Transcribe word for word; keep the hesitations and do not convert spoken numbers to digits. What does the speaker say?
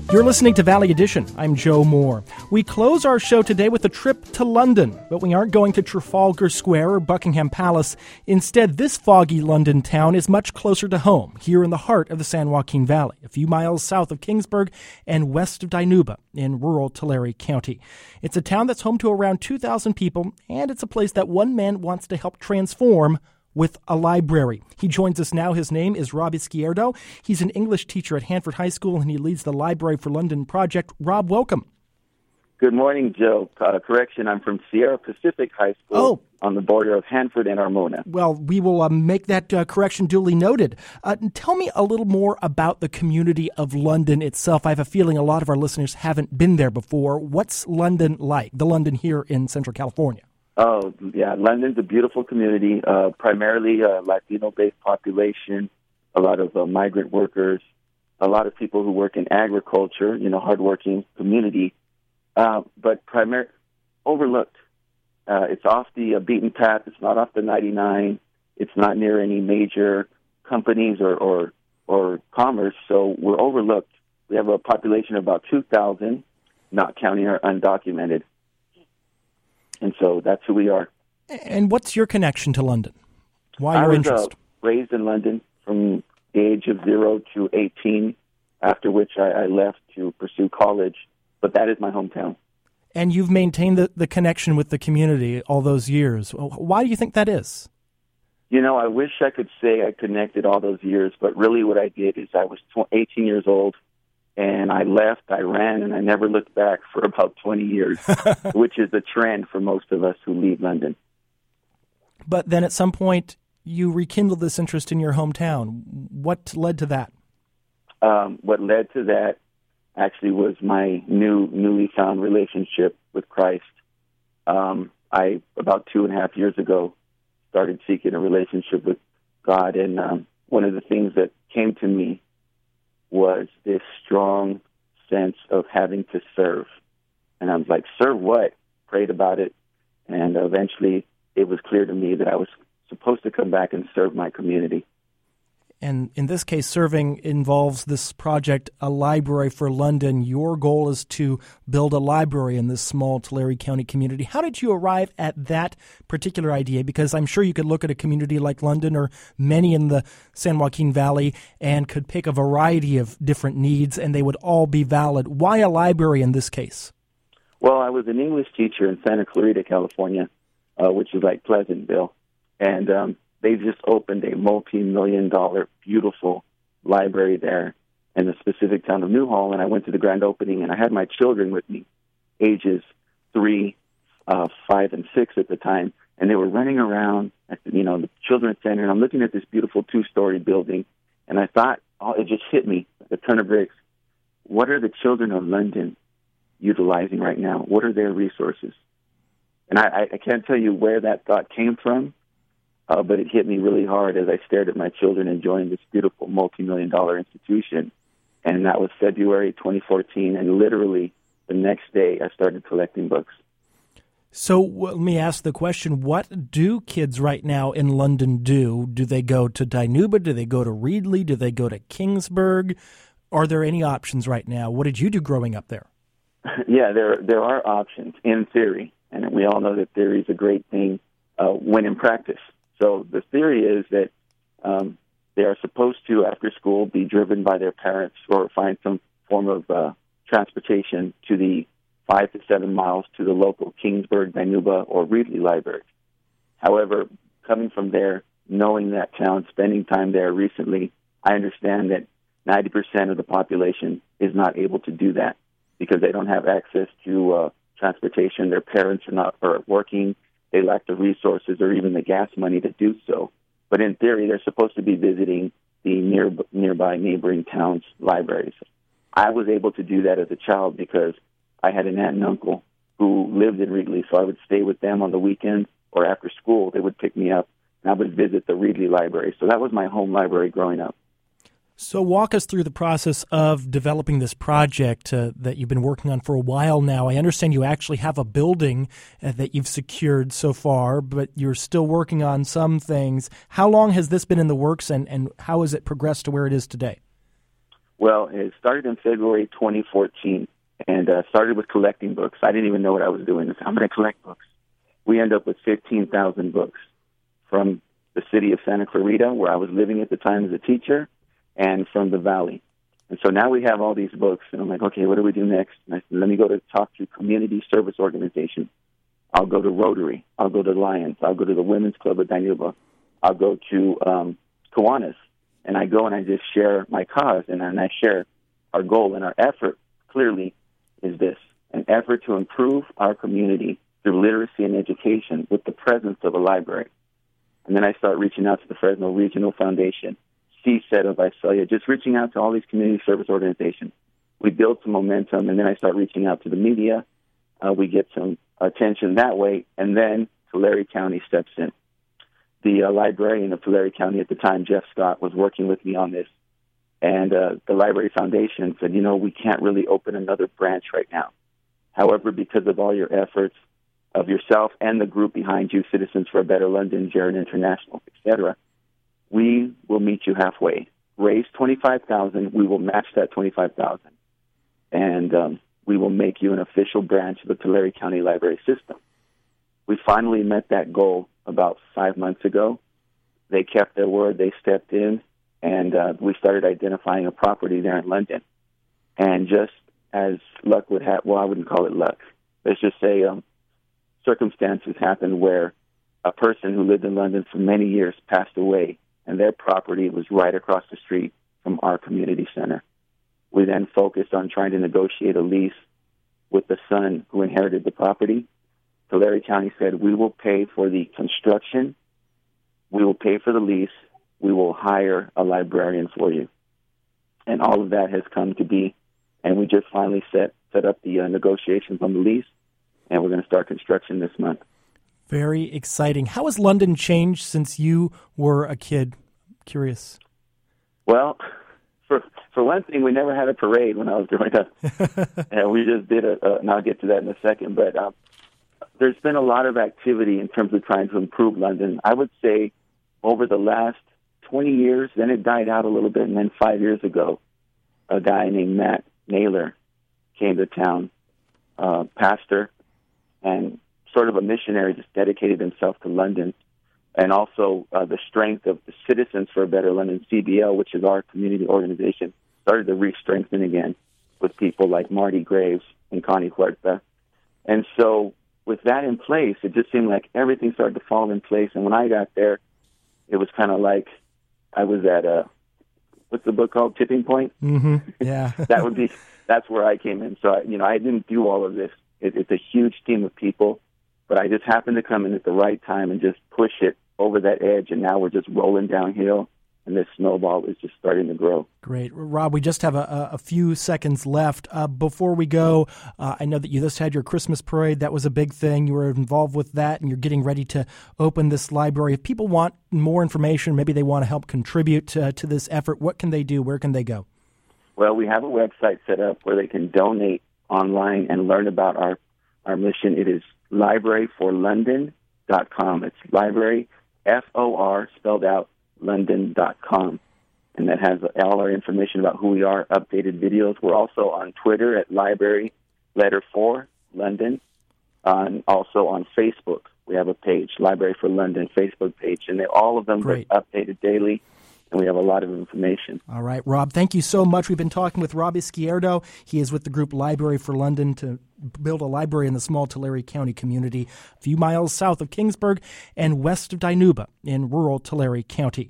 You're listening to Valley Edition. I'm Joe Moore. We close our show today with a trip to London, but we aren't going to Trafalgar Square or Buckingham Palace. Instead, this foggy London town is much closer to home, here in the heart of the San Joaquin Valley, a few miles south of Kingsburg and west of Dinuba in rural Tulare County. It's a town that's home to around two thousand people, and it's a place that one man wants to help transform with a library. He joins us now. His name is Rob Izquierdo. He's an English teacher at Hanford High School, and he leads the Library for London project. Rob, welcome. Good morning, Joe. Uh, correction, I'm from Sierra Pacific High School oh. on the border of Hanford and Armona. Well, we will uh, make that uh, correction duly noted. Uh, tell me a little more about the community of London itself. I have a feeling a lot of our listeners haven't been there before. What's London like, the London here in Central California? Oh, yeah, London's a beautiful community, uh, primarily a Latino-based population, a lot of uh, migrant workers, a lot of people who work in agriculture, you know, hardworking community, uh, but primarily overlooked. Uh, it's off the uh, beaten path. It's not off the ninety-nine. It's not near any major companies or, or, or commerce, so we're overlooked. We have a population of about two thousand, not counting our undocumented. And so that's who we are. And what's your connection to London? Why your I was interest? Uh, raised in London from the age of zero to eighteen, after which I, I left to pursue college. But that is my hometown. And you've maintained the, the connection with the community all those years. Why do you think that is? You know, I wish I could say I connected all those years, but really what I did is I was eighteen years old, and I left, I ran, and I never looked back for about twenty years, which is a trend for most of us who leave London. But then at some point, you rekindled this interest in your hometown. What led to that? Um, what led to that actually was my new, newly found relationship with Christ. Um, I, about two and a half years ago, started seeking a relationship with God, and um, one of the things that came to me was this strong sense of having to serve. And I was like, serve what? Prayed about it. And eventually it was clear to me that I was supposed to come back and serve my community. And in this case, serving involves this project, A Library for London. Your goal is to build a library in this small Tulare County community. How did you arrive at that particular idea? Because I'm sure you could look at a community like London or many in the San Joaquin Valley and could pick a variety of different needs, and they would all be valid. Why a library in this case? Well, I was an English teacher in Santa Clarita, California, uh, which is like Pleasantville. And um they just opened a multi-million dollar beautiful library there in the specific town of Newhall, and I went to the grand opening, and I had my children with me, ages three, uh, five, and six at the time, and they were running around at the, you know, the children's center, and I'm looking at this beautiful two-story building, and I thought, oh, it just hit me, like a ton of bricks. What are the children of London utilizing right now? What are their resources? And I, I can't tell you where that thought came from, Uh, but it hit me really hard as I stared at my children enjoying this beautiful multi-million dollar institution. And that was February twenty fourteen, and literally the next day I started collecting books. So well, let me ask the question, what do kids right now in London do? Do they go to Dinuba? Do they go to Reedley? Do they go to Kingsburg? Are there any options right now? What did you do growing up there? Yeah, there there are options in theory, and we all know that theory is a great thing uh, when in practice. So the theory is that um, they are supposed to, after school, be driven by their parents or find some form of uh, transportation to the five to seven miles to the local Kingsburg, Dinuba, or Reedley library. However, coming from there, knowing that town, spending time there recently, I understand that ninety percent of the population is not able to do that because they don't have access to uh, transportation. Their parents are not are working. They lack the resources or even the gas money to do so. But in theory, they're supposed to be visiting the near, nearby neighboring towns' libraries. I was able to do that as a child because I had an aunt and uncle who lived in Reedley, so I would stay with them on the weekends or after school. They would pick me up, and I would visit the Reedley library. So that was my home library growing up. So walk us through the process of developing this project uh, that you've been working on for a while now. I understand you actually have a building uh, that you've secured so far, but you're still working on some things. How long has this been in the works, and, and how has it progressed to where it is today? Well, it started in February twenty fourteen, and uh, started with collecting books. I didn't even know what I was doing. I'm going to collect books. We ended up with fifteen thousand books from the city of Santa Clarita, where I was living at the time as a teacher, and from the Valley. And so now we have all these books, and I'm like, okay, what do we do next? And I said, let me go to talk to community service organizations. I'll go to Rotary. I'll go to Lions. I'll go to the Women's Club of Dinuba. I'll go to um, Kiwanis. And I go and I just share my cause, and, and I share our goal. And our effort, clearly, is this, an effort to improve our community through literacy and education with the presence of a library. And then I start reaching out to the Fresno Regional Foundation, C S E T of Visalia, just reaching out to all these community service organizations. We build some momentum, and then I start reaching out to the media. Uh, we get some attention that way, and then Tulare County steps in. The uh, librarian of Tulare County at the time, Jeff Scott, was working with me on this. And uh, the Library Foundation said, you know, we can't really open another branch right now. However, because of all your efforts, of yourself and the group behind you, Citizens for a Better London, Jared International, et cetera, we will meet you halfway. Raise twenty-five thousand dollars. We will match that twenty-five thousand dollars. And um, we will make you an official branch of the Tulare County Library System. We finally met that goal about five months ago. They kept their word. They stepped in, and uh, we started identifying a property there in London. And just as luck would have, well, I wouldn't call it luck. Let's just say um, circumstances happened where a person who lived in London for many years passed away, and their property was right across the street from our community center. We then focused on trying to negotiate a lease with the son who inherited the property. Tulare County said, we will pay for the construction, we will pay for the lease, we will hire a librarian for you. And all of that has come to be, and we just finally set, set up the uh, negotiations on the lease, and we're going to start construction this month. Very exciting. How has London changed since you were a kid? Curious. Well, for for one thing, we never had a parade when I was growing up. And we just did a, uh, and I'll get to that in a second, but um, there's been a lot of activity in terms of trying to improve London. I would say over the last twenty years, then it died out a little bit, and then five years ago, a guy named Matt Naylor came to town, uh, pastor, and sort of a missionary, just dedicated himself to London, and also uh, the strength of the Citizens for a Better London, C B L, which is our community organization, started to re-strengthen again with people like Marty Graves and Connie Huerta. And so with that in place, it just seemed like everything started to fall in place. And when I got there, it was kind of like I was at a, what's the book called, Tipping Point? Mm-hmm. Yeah. that would be, that's where I came in. So, I, you know, I didn't do all of this. It, it's a huge team of people, but I just happened to come in at the right time and just push it over that edge, and now we're just rolling downhill, and this snowball is just starting to grow. Great. Rob, we just have a, a few seconds left. Uh, before we go, uh, I know that you just had your Christmas parade. That was a big thing. You were involved with that, and you're getting ready to open this library. If people want more information, maybe they want to help contribute to, to this effort, what can they do? Where can they go? Well, we have a website set up where they can donate online and learn about our, our mission. It is library for london dot com. It's library, F O R, spelled out, london dot com. And that has all our information about who we are, updated videos. We're also on Twitter at library, letter four, London, and also on Facebook. We have a page, Library for London Facebook page, and all of them Great. are updated daily. And we have a lot of information. All right, Rob, thank you so much. We've been talking with Rob Izquierdo. He is with the group Library for London to build a library in the small Tulare County community, a few miles south of Kingsburg and west of Dinuba in rural Tulare County.